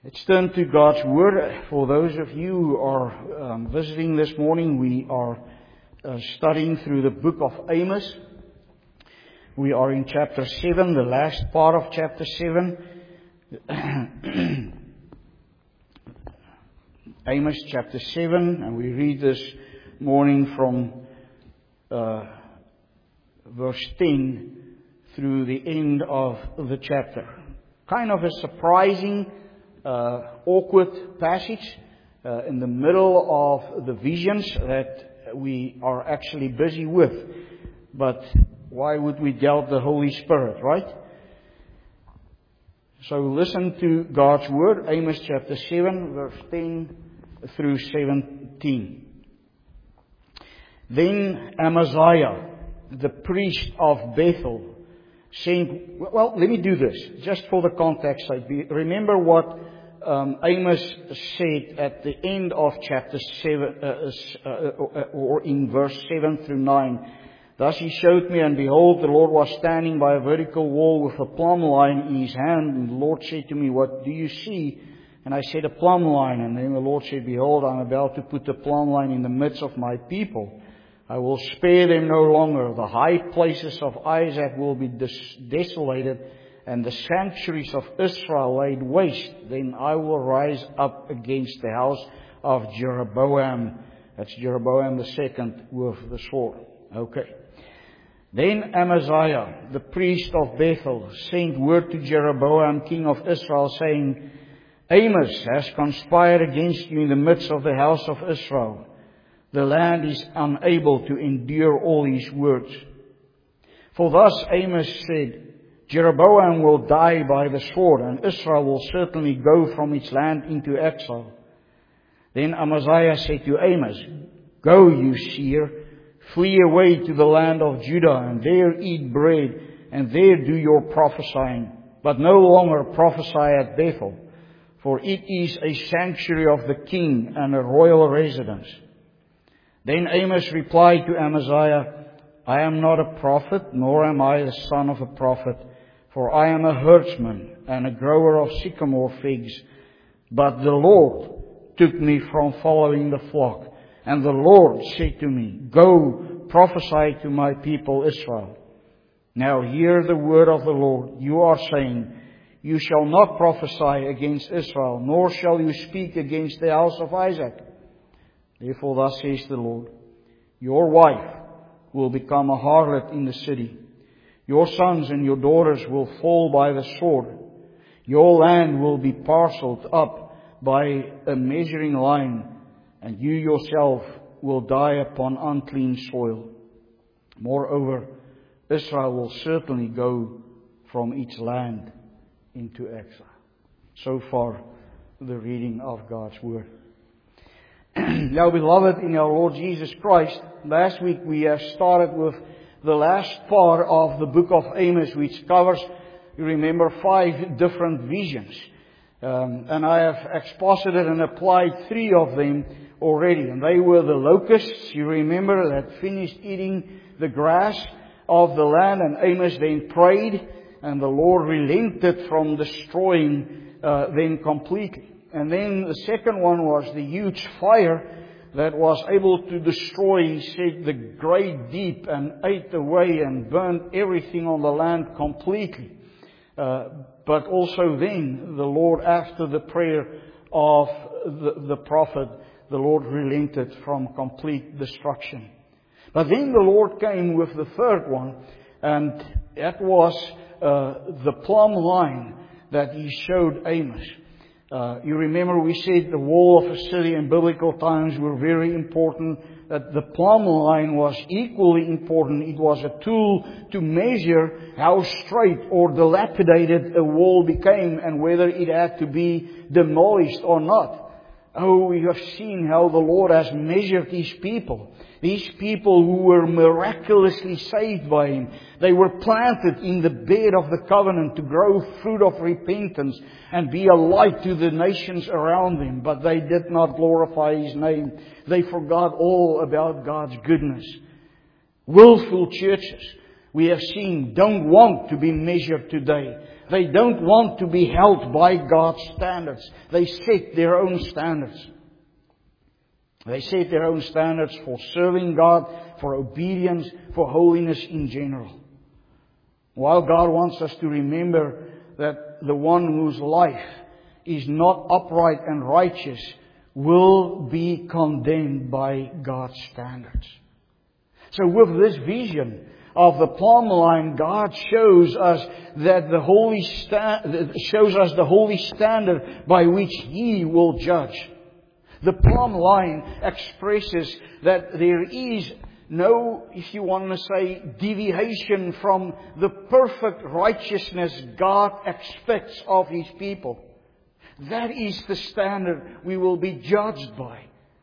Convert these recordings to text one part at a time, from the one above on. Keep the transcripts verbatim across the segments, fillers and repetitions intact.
Let's turn to God's Word. For those of you who are um, visiting this morning, we are uh, studying through the book of Amos. We are in chapter seven, the last part of chapter seven. Amos chapter seven, and we read this morning from uh, verse ten through the end of the chapter. Kind of a surprising Uh, awkward passage uh, in the middle of the visions that we are actually busy with. But why would we doubt the Holy Spirit, right? So listen to God's Word, Amos chapter seven, verse ten through seventeen. Then Amaziah, the priest of Bethel, saying, well, let me do this, just for the context sake. Remember what Um, Amos said at the end of chapter seven, uh, uh, or in verse seven through nine. Thus he showed me, and behold, the Lord was standing by a vertical wall with a plumb line in his hand. And the Lord said to me, what do you see? And I said, a plumb line. And then the Lord said, behold, I am about to put the plumb line in the midst of my people. I will spare them no longer. The high places of Isaac will be des- desolated, and the sanctuaries of Israel laid waste. Then I will rise up against the house of Jeroboam. That's Jeroboam the second with the sword. Okay. Then Amaziah, the priest of Bethel, sent word to Jeroboam, king of Israel, saying, Amos has conspired against you in the midst of the house of Israel. The land is unable to endure all his words. For thus Amos said, Jeroboam will die by the sword, and Israel will certainly go from its land into exile. Then Amaziah said to Amos, Go, you seer, flee away to the land of Judah, and there eat bread, and there do your prophesying. But no longer prophesy at Bethel, for it is a sanctuary of the king and a royal residence. Then Amos replied to Amaziah, I am not a prophet, nor am I the son of a prophet, for I am a herdsman and a grower of sycamore figs. But the Lord took me from following the flock, and the Lord said to me, Go, prophesy to my people Israel. Now hear the word of the Lord. You are saying, You shall not prophesy against Israel, nor shall you speak against the house of Isaac. Therefore thus says the Lord, Your wife will become a harlot in the city. Your sons and your daughters will fall by the sword. Your land will be parceled up by a measuring line, and you yourself will die upon unclean soil. Moreover, Israel will certainly go from its land into exile. So far, the reading of God's Word. Now, beloved in our Lord Jesus Christ, last week we have started with the last part of the book of Amos, which covers, you remember, five different visions. Um, and I have exposited and applied three of them already. And they were the locusts, you remember, that finished eating the grass of the land. And Amos then prayed, and the Lord relented from destroying uh, them completely. And then the second one was the huge fire that was able to destroy, he said, the great deep, and ate away and burned everything on the land completely. Uh, but also then, the Lord, after the prayer of the, the prophet, the Lord relented from complete destruction. But then the Lord came with the third one, and that was uh, the plumb line that He showed Amos. Uh, you remember we said the wall of a city in biblical times were very important, that the plumb line was equally important. It was a tool to measure how straight or dilapidated a wall became and whether it had to be demolished or not. Oh, we have seen how the Lord has measured His people. These people who were miraculously saved by Him. They were planted in the bed of the covenant to grow fruit of repentance and be a light to the nations around them. But they did not glorify His name. They forgot all about God's goodness. Willful churches, we have seen, don't want to be measured today They don't want to be held by God's standards. They set their own standards. They set their own standards for serving God, for obedience, for holiness in general. While God wants us to remember that the one whose life is not upright and righteous will be condemned by God's standards. So with this vision of the plumb line, God shows us that the holy sta- shows us the holy standard by which He will judge. The plumb line expresses that there is no, if you want to say, deviation from the perfect righteousness God expects of His people. That is the standard we will be judged by.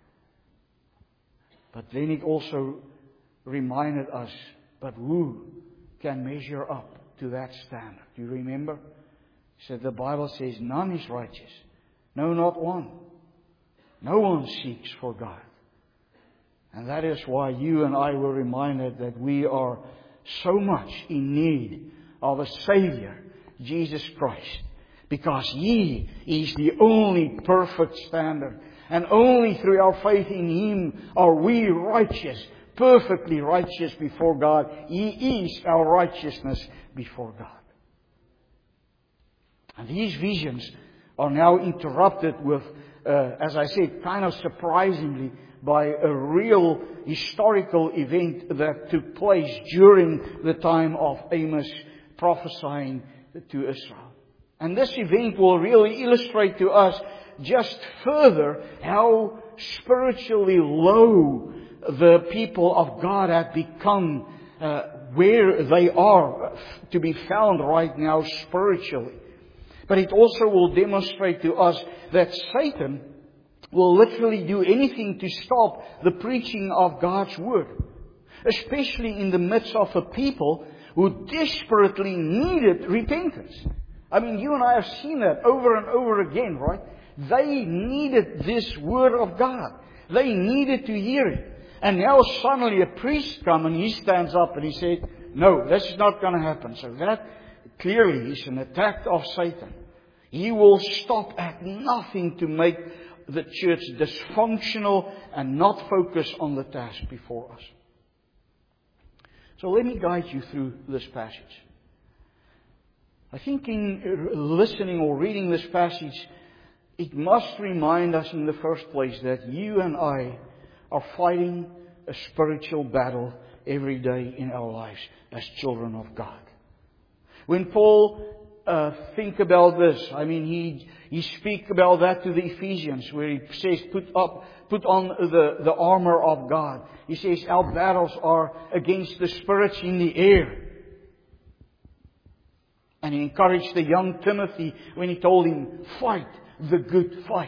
But then it also reminded us, but who can measure up to that standard? Do you remember? He said the Bible says none is righteous. No, not one. No one seeks for God. And that is why you and I were reminded that we are so much in need of a Savior, Jesus Christ. Because He is the only perfect standard. And only through our faith in Him are we righteous, perfectly righteous before God. He is our righteousness before God. And these visions are now interrupted with, uh, as I said, kind of surprisingly, by a real historical event that took place during the time of Amos prophesying to Israel. And this event will really illustrate to us just further how spiritually low the people of God have become, uh, where they are to be found right now spiritually. But it also will demonstrate to us that Satan will literally do anything to stop the preaching of God's Word. Especially in the midst of a people who desperately needed repentance. I mean, you and I have seen that over and over again, right? They needed this Word of God. They needed to hear it. And now suddenly a priest comes and he stands up and he says, no, this is not going to happen. So that clearly is an attack of Satan. He will stop at nothing to make the church dysfunctional and not focus on the task before us. So let me guide you through this passage. I think in listening or reading this passage, it must remind us in the first place that you and I are fighting a spiritual battle every day in our lives as children of God. When Paul uh, think about this, I mean, he he speak about that to the Ephesians, where he says, "Put up, put on the the armor of God." He says, "Our battles are against the spirits in the air." And he encouraged the young Timothy when he told him, "Fight the good fight."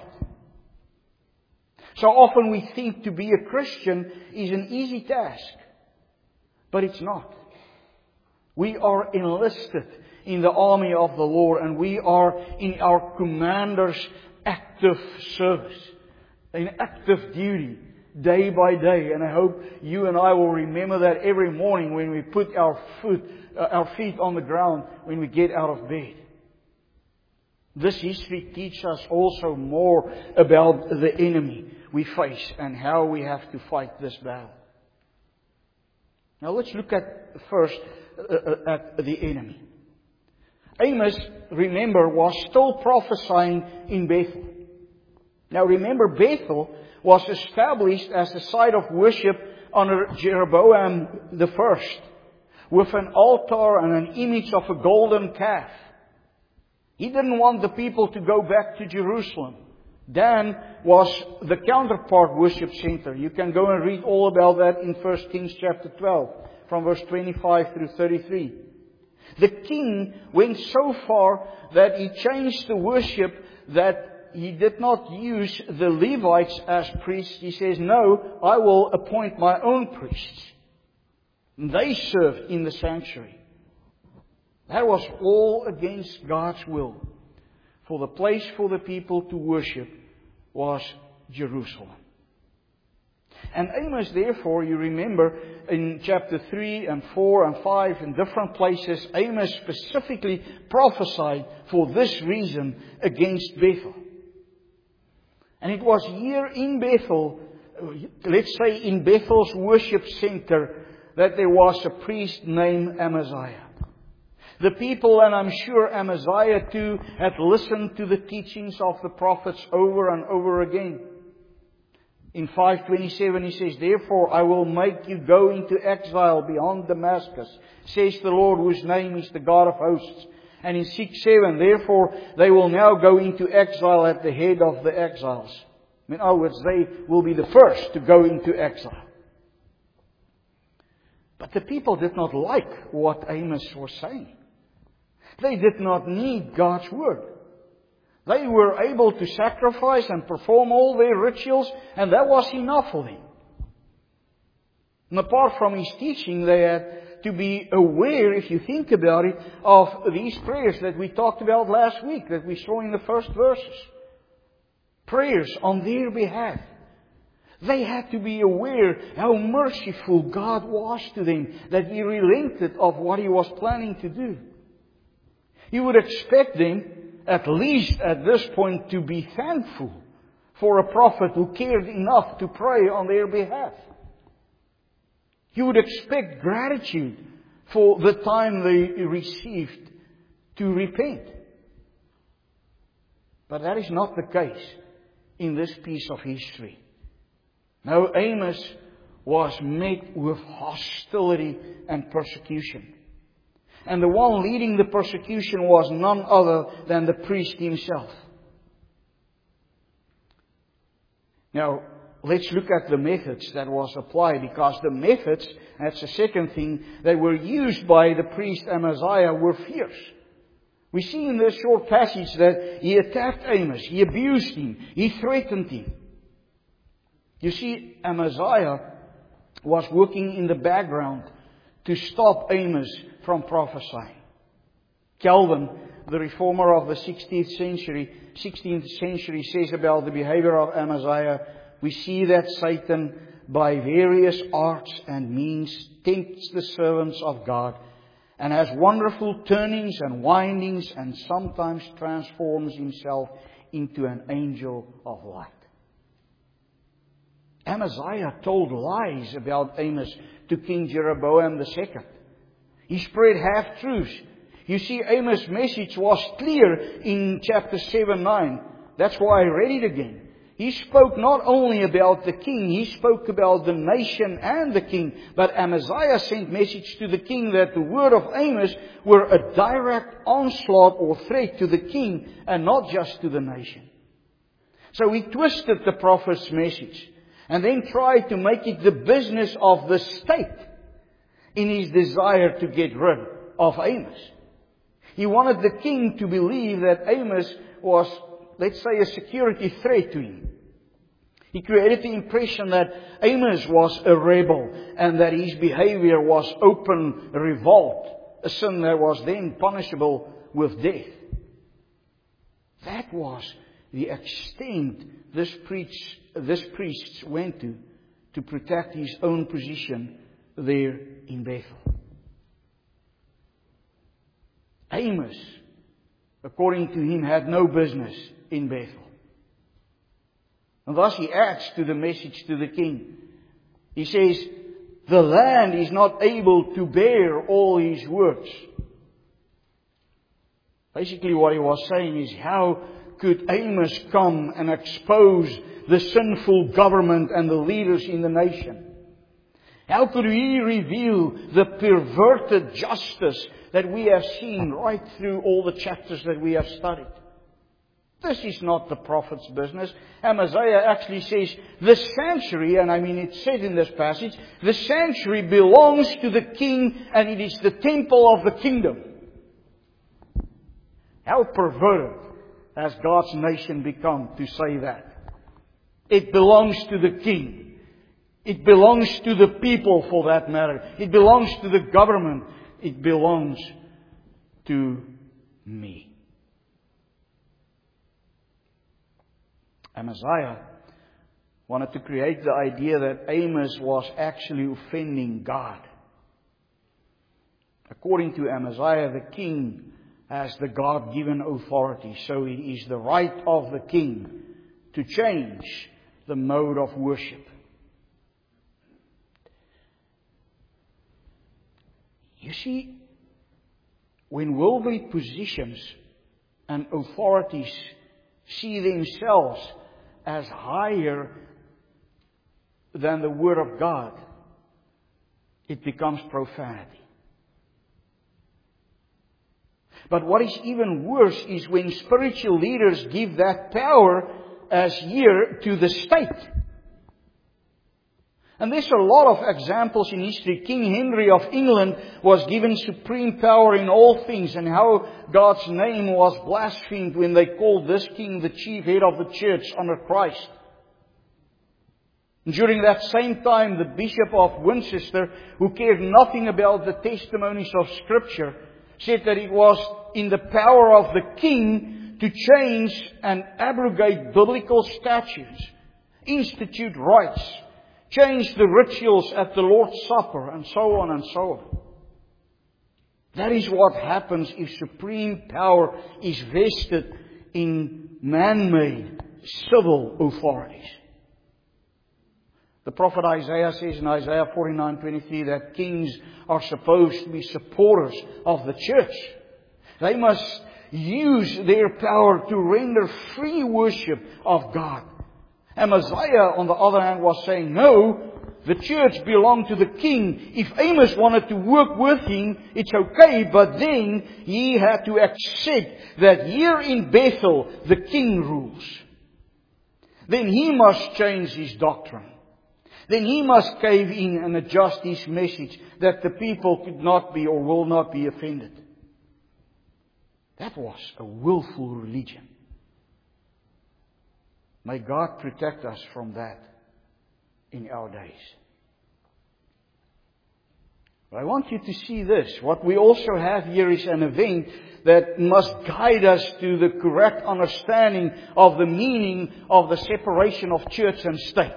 So often we think to be a Christian is an easy task. But it's not. We are enlisted in the army of the Lord, and we are in our commander's active service, in active duty, day by day. And I hope you and I will remember that every morning when we put our foot, uh, our feet on the ground, when we get out of bed. This history teaches us also more about the enemy we face and how we have to fight this battle. Now let's look at first uh, at the enemy. Amos, remember, was still prophesying in Bethel. Now remember, Bethel was established as a site of worship under Jeroboam the first, with an altar and an image of a golden calf. He didn't want the people to go back to Jerusalem. Dan was the counterpart worship center. You can go and read all about that in First Kings chapter twelve, from verse twenty-five through thirty-three. The king went so far that he changed the worship, that he did not use the Levites as priests. He says, "No, I will appoint my own priests." And they served in the sanctuary. That was all against God's will. For the place for the people to worship was Jerusalem. And Amos, therefore, you remember in chapter three and four and five, in different places, Amos specifically prophesied for this reason against Bethel. And it was here in Bethel, let's say in Bethel's worship center, that there was a priest named Amaziah. The people, and I'm sure Amaziah too, had listened to the teachings of the prophets over and over again. In five twenty-seven he says, "Therefore I will make you go into exile beyond Damascus, says the Lord, whose name is the God of hosts." And in six seven, "Therefore they will now go into exile at the head of the exiles." In other words, they will be the first to go into exile. But the people did not like what Amos was saying. They did not need God's word. They were able to sacrifice and perform all their rituals, and that was enough for them. And apart from his teaching, they had to be aware, if you think about it, of these prayers that we talked about last week, that we saw in the first verses. Prayers on their behalf. They had to be aware how merciful God was to them, that He relented of what He was planning to do. You would expect them, at least at this point, to be thankful for a prophet who cared enough to pray on their behalf. You would expect gratitude for the time they received to repent. But that is not the case in this piece of history. No, Amos was met with hostility and persecution. And the one leading the persecution was none other than the priest himself. Now, let's look at the methods that was applied, because the methods, that's the second thing, that were used by the priest Amaziah were fierce. We see in this short passage that he attacked Amos, he abused him, he threatened him. You see, Amaziah was working in the background to stop Amos from prophesying. Calvin, the reformer of the sixteenth century, sixteenth century, says about the behavior of Amaziah, "We see that Satan, by various arts and means, tempts the servants of God, and has wonderful turnings and windings, and sometimes transforms himself into an angel of light." Amaziah told lies about Amos to King Jeroboam the second. He spread half-truths. You see, Amos' message was clear in chapter seven nine. That's why I read it again. He spoke not only about the king, he spoke about the nation and the king. But Amaziah sent message to the king that the word of Amos were a direct onslaught or threat to the king and not just to the nation. So he twisted the prophet's message and then tried to make it the business of the state in his desire to get rid of Amos. He wanted the king to believe that Amos was, let's say, a security threat to him. He created the impression that Amos was a rebel and that his behavior was open revolt, a sin that was then punishable with death. That was the extent this priest, this priest went to to protect his own position there in Bethel. Amos, according to him, had no business in Bethel. And thus he adds to the message to the king. He says, "The land is not able to bear all his words." Basically what he was saying is, how could Amos come and expose the sinful government and the leaders in the nation? How could he reveal the perverted justice that we have seen right through all the chapters that we have studied? This is not the prophet's business. Amaziah actually says, the sanctuary, and I mean it's said in this passage, the sanctuary belongs to the king and it is the temple of the kingdom. How perverted has God's nation become to say that? It belongs to the king. It belongs to the people, for that matter. It belongs to the government. It belongs to me. Amaziah wanted to create the idea that Amos was actually offending God. According to Amaziah, the king has the God-given authority, so it is the right of the king to change the mode of worship. You see, when worldly positions and authorities see themselves as higher than the Word of God, it becomes profanity. But what is even worse is when spiritual leaders give that power as here to the state. And there's a lot of examples in history. King Henry of England was given supreme power in all things, and how God's name was blasphemed when they called this king the chief head of the church under Christ. During that same time, the Bishop of Winchester, who cared nothing about the testimonies of Scripture, said that it was in the power of the king to change and abrogate biblical statutes, institute rites, change the rituals at the Lord's Supper, and so on and so on. That is what happens if supreme power is vested in man-made civil authorities. The prophet Isaiah says in Isaiah forty-nine twenty-three that kings are supposed to be supporters of the church. They must use their power to render free worship of God. Amaziah, on the other hand, was saying, no, the church belonged to the king. If Amos wanted to work with him, it's okay, but then he had to accept that here in Bethel, the king rules. Then he must change his doctrine. Then he must cave in and adjust his message that the people could not be or will not be offended. That was a willful religion. May God protect us from that in our days. But I want you to see this. What we also have here is an event that must guide us to the correct understanding of the meaning of the separation of church and state.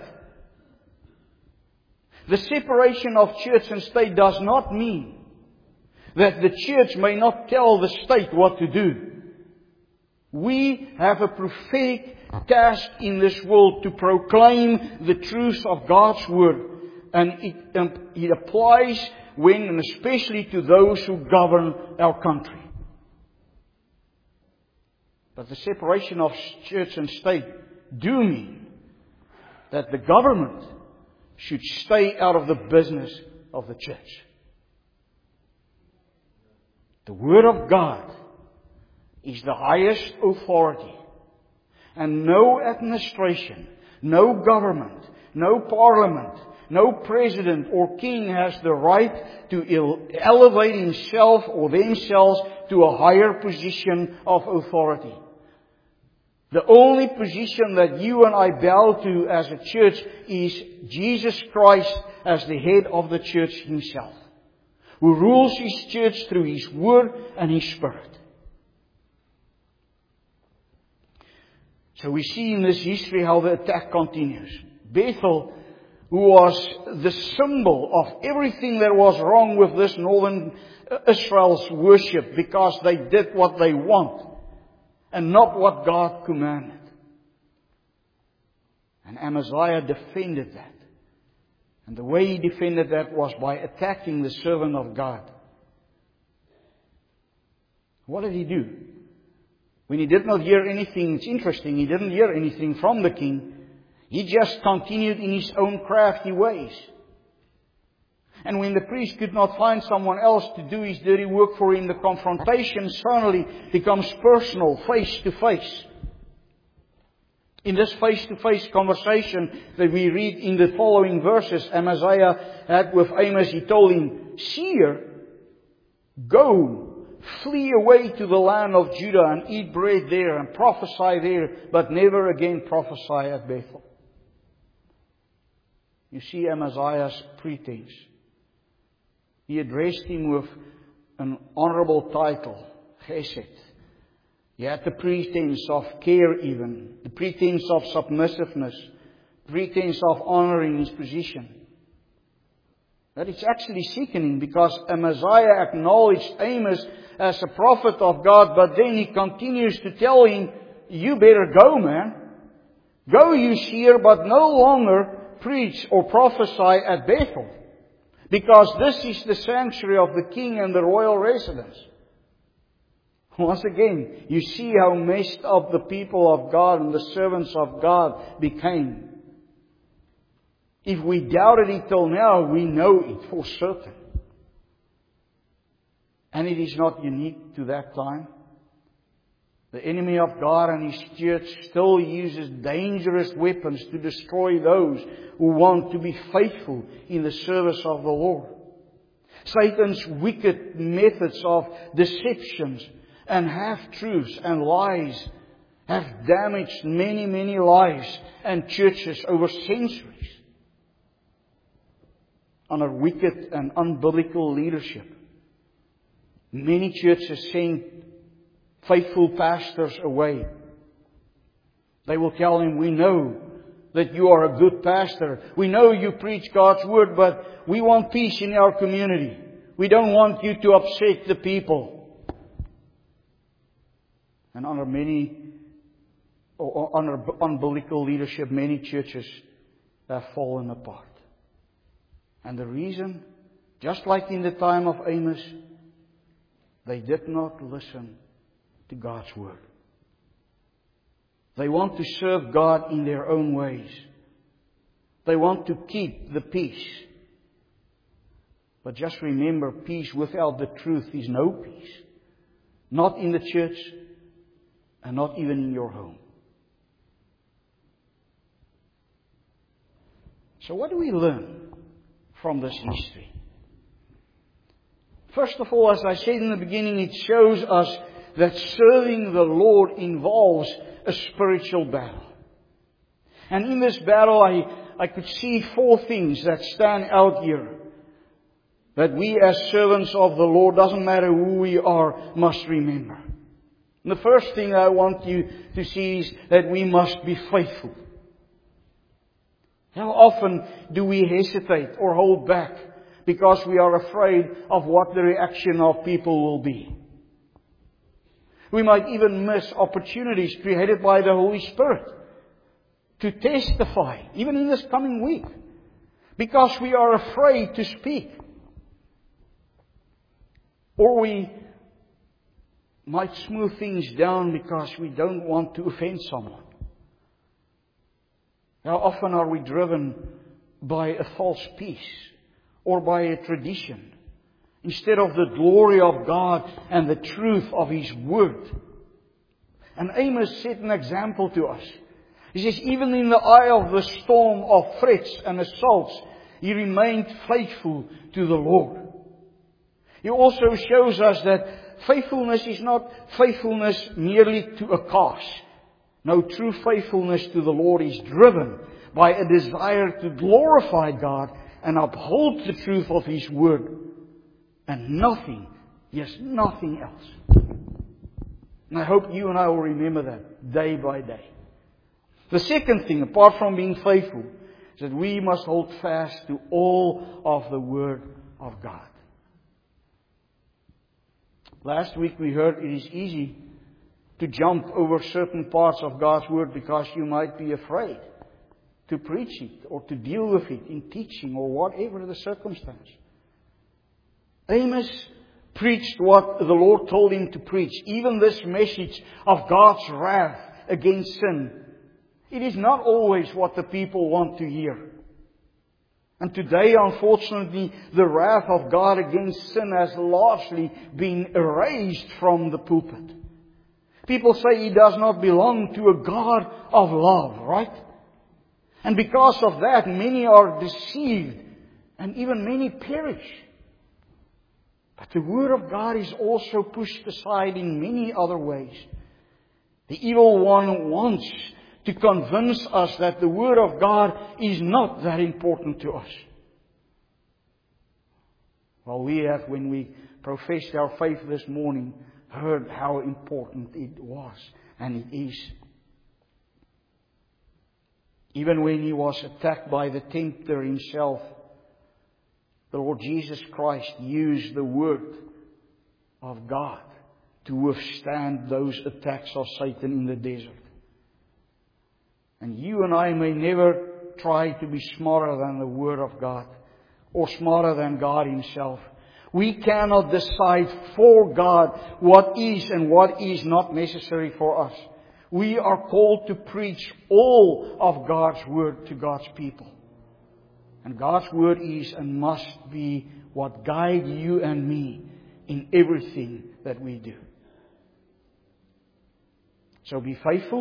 The separation of church and state does not mean that the church may not tell the state what to do. We have a prophetic task in this world to proclaim the truth of God's Word. And it, and it applies when and especially to those who govern our country. But the separation of church and state do mean that the government should stay out of the business of the church. The Word of God is the highest authority. And no administration, no government, no parliament, no president or king has the right to elevate himself or themselves to a higher position of authority. The only position that you and I bow to as a church is Jesus Christ as the head of the church Himself, who rules His church through His Word and His Spirit. So we see in this history how the attack continues. Bethel, who was the symbol of everything that was wrong with this northern Israel's worship, because they did what they want and not what God commanded. And Amaziah defended that. And the way he defended that was by attacking the servant of God. What did he do? When he did not hear anything, it's interesting, he didn't hear anything from the king. He just continued in his own crafty ways. And when the priest could not find someone else to do his dirty work for him, the confrontation suddenly becomes personal, face to face. In this face-to-face conversation that we read in the following verses, Amaziah had with Amos, he told him, "Seer, go, flee away to the land of Judah and eat bread there and prophesy there, but never again prophesy at Bethel." You see Amaziah's pretense. He addressed him with an honorable title, Chesed. He had the pretense of care even, the pretense of submissiveness, pretense of honoring his position. But it's actually sickening, because Amaziah acknowledged Amos as a prophet of God, but then he continues to tell him, you better go, man. Go, you seer, but no longer preach or prophesy at Bethel, because this is the sanctuary of the king and the royal residence. Once again, you see how messed up the people of God and the servants of God became. If we doubted it till now, we know it for certain. And it is not unique to that time. The enemy of God and His church still uses dangerous weapons to destroy those who want to be faithful in the service of the Lord. Satan's wicked methods of deceptions and half-truths and lies have damaged many, many lives and churches over centuries. Under wicked and unbiblical leadership, many churches send faithful pastors away. They will tell him, we know that you are a good pastor. We know you preach God's Word, but we want peace in our community. We don't want you to upset the people. And under many, or under unbiblical leadership, many churches have fallen apart. And the reason, just like in the time of Amos, they did not listen to God's Word. They want to serve God in their own ways. They want to keep the peace. But just remember, peace without the truth is no peace. Not in the church, and not even in your home. So what do we learn from this history? First of all, as I said in the beginning, it shows us that serving the Lord involves a spiritual battle. And in this battle, I, I could see four things that stand out here. That we as servants of the Lord, doesn't matter who we are, must remember. And the first thing I want you to see is that we must be faithful. How often do we hesitate or hold back because we are afraid of what the reaction of people will be? We might even miss opportunities created by the Holy Spirit to testify, even in this coming week, because we are afraid to speak. Or we might smooth things down because we don't want to offend someone. How often are we driven by a false peace or by a tradition instead of the glory of God and the truth of His Word? And Amos set an example to us. He says, even in the eye of the storm of threats and assaults, he remained faithful to the Lord. He also shows us that faithfulness is not faithfulness merely to a cause. No, true faithfulness to the Lord is driven by a desire to glorify God and uphold the truth of His Word. And nothing, yes, nothing else. And I hope you and I will remember that day by day. The second thing, apart from being faithful, is that we must hold fast to all of the Word of God. Last week we heard it is easy to jump over certain parts of God's Word because you might be afraid to preach it or to deal with it in teaching or whatever the circumstance. Amos preached what the Lord told him to preach. Even this message of God's wrath against sin. It is not always what the people want to hear. And today, unfortunately, the wrath of God against sin has largely been erased from the pulpit. People say He does not belong to a God of love, right? And because of that, many are deceived and even many perish. But the Word of God is also pushed aside in many other ways. The evil one wants to convince us that the Word of God is not that important to us. Well, we have, when we professed our faith this morning, heard how important it was and it is. Even when he was attacked by the tempter himself, the Lord Jesus Christ used the Word of God to withstand those attacks of Satan in the desert. And you and I may never try to be smarter than the Word of God or smarter than God Himself. We cannot decide for God what is and what is not necessary for us. We are called to preach all of God's Word to God's people. And God's Word is and must be what guides you and me in everything that we do. So be faithful.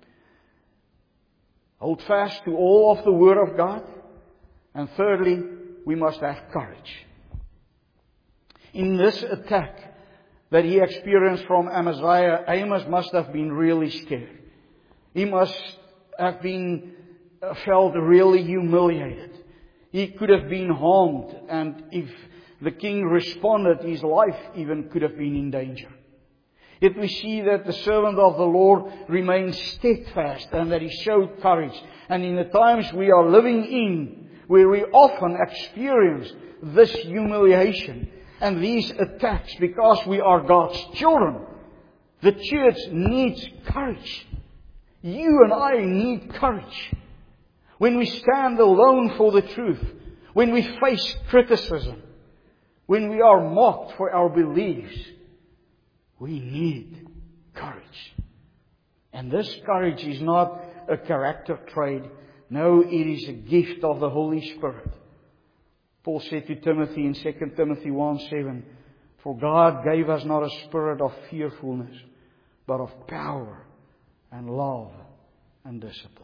Hold fast to all of the Word of God. And thirdly, we must have courage. In this attack that he experienced from Amaziah, Amos must have been really scared. He must have been uh, felt really humiliated. He could have been harmed, and if the king responded, his life even could have been in danger. Yet we see that the servant of the Lord remained steadfast and that he showed courage. And in the times we are living in, where we often experience this humiliation and these attacks because we are God's children, the church needs courage. You and I need courage. When we stand alone for the truth, when we face criticism, when we are mocked for our beliefs, we need courage. And this courage is not a character trait. No, it is a gift of the Holy Spirit. Paul said to Timothy in Second Timothy one seven, "For God gave us not a spirit of fearfulness, but of power and love and discipline."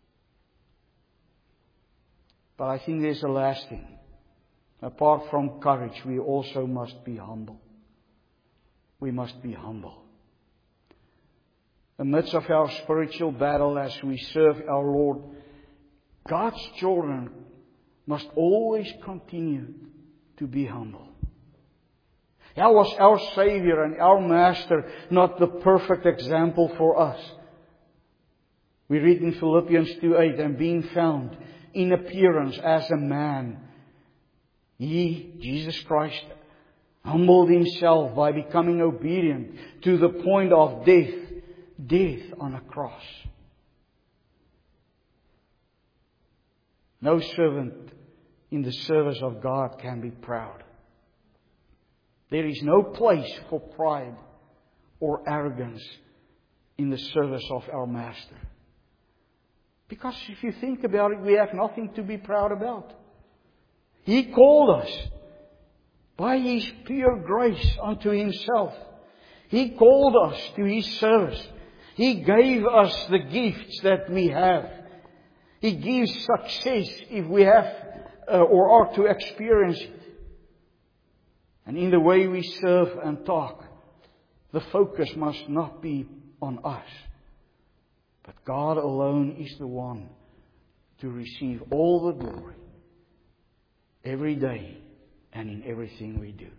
But I think there's a last thing. Apart from courage, we also must be humble. We must be humble. Amidst of our spiritual battle as we serve our Lord, God's children must always continue to be humble. How was our Savior and our Master not the perfect example for us? We read in Philippians two eight, "And being found in appearance as a man, He, Jesus Christ, humbled Himself by becoming obedient to the point of death, death on a cross." No servant in the service of God can be proud. There is no place for pride or arrogance in the service of our Master. Because if you think about it, we have nothing to be proud about. He called us by His pure grace unto Himself. He called us to His service. He gave us the gifts that we have. He gives success if we have uh, or are to experience it. And in the way we serve and talk, the focus must not be on us. But God alone is the one to receive all the glory every day and in everything we do.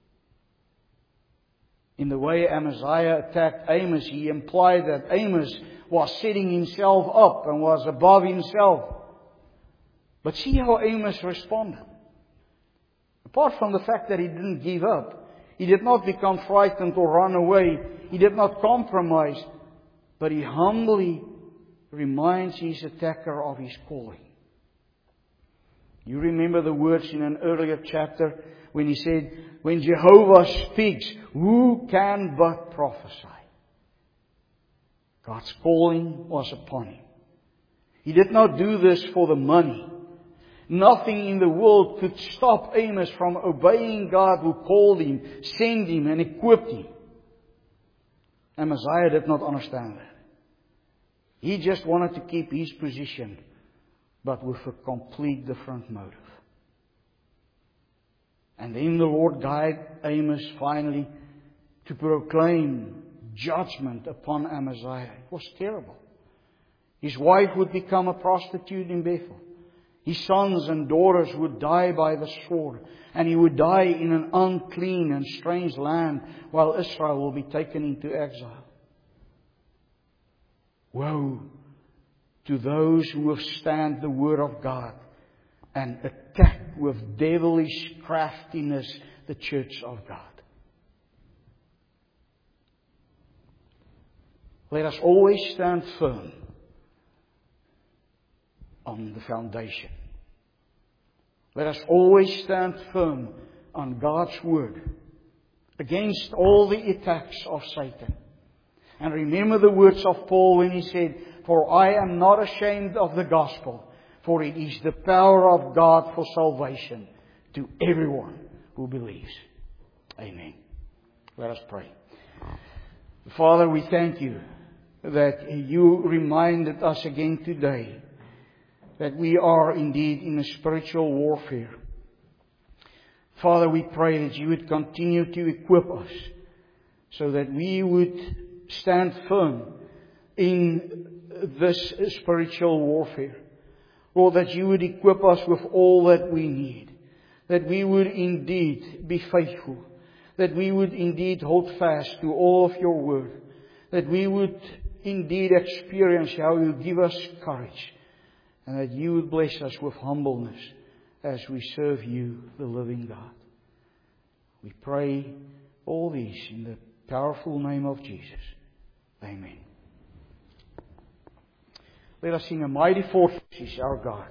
In the way Amaziah attacked Amos, he implied that Amos was setting himself up and was above himself. But see how Amos responded. Apart from the fact that he didn't give up, he did not become frightened or run away, he did not compromise, but he humbly reminds his attacker of his calling. You remember the words in an earlier chapter when he said, "When Jehovah speaks, who can but prophesy?" God's calling was upon him. He did not do this for the money. Nothing in the world could stop Amos from obeying God who called him, sent him, and equipped him. Amaziah did not understand that. He just wanted to keep his position, but with a complete different motive. And then the Lord guided Amos finally to proclaim judgment upon Amaziah. It was terrible. His wife would become a prostitute in Bethel. His sons and daughters would die by the sword, and he would die in an unclean and strange land, while Israel will be taken into exile. Woe to those who withstand the Word of God and attack with devilish craftiness the church of God. Let us always stand firm on the foundation. Let us always stand firm on God's Word against all the attacks of Satan. And remember the words of Paul when he said, "For I am not ashamed of the gospel, for it is the power of God for salvation to everyone who believes." Amen. Let us pray. Father, we thank You that You reminded us again today that we are indeed in a spiritual warfare. Father, we pray that You would continue to equip us so that we would stand firm in this spiritual warfare. Lord, that You would equip us with all that we need. That we would indeed be faithful. That we would indeed hold fast to all of Your Word. That we would indeed experience how You give us courage. And that You would bless us with humbleness as we serve You, the living God. We pray all these in the powerful name of Jesus. Amen. Let us sing a mighty fortress is our God.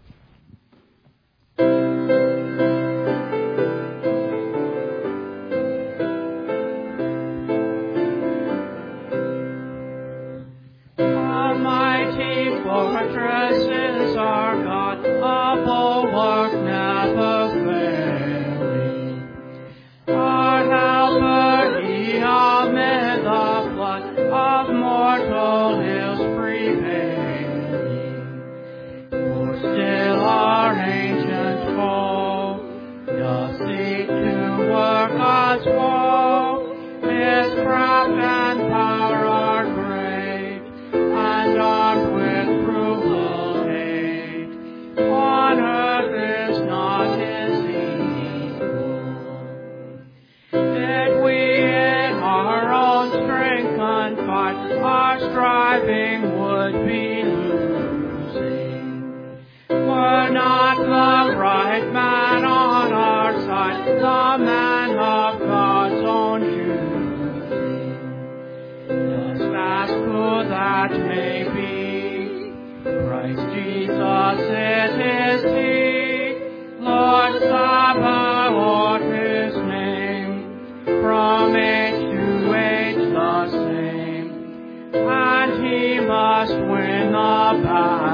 A mighty fortress is our God, a bulwark never failing. Our helper, He amid the flood of mortal ills prevailing. For still our ancient foe does seek to work us woe. His craft and power are great, and armed with cruel hate. On earth is not His equal. Did we in our own strength confide, our striving would be losing. Were not the right man on our side, the man of God's own choosing. Just as good that may be, Christ Jesus it is He, Lord Sabaoth His name, from age to age the same, and He must win the battle.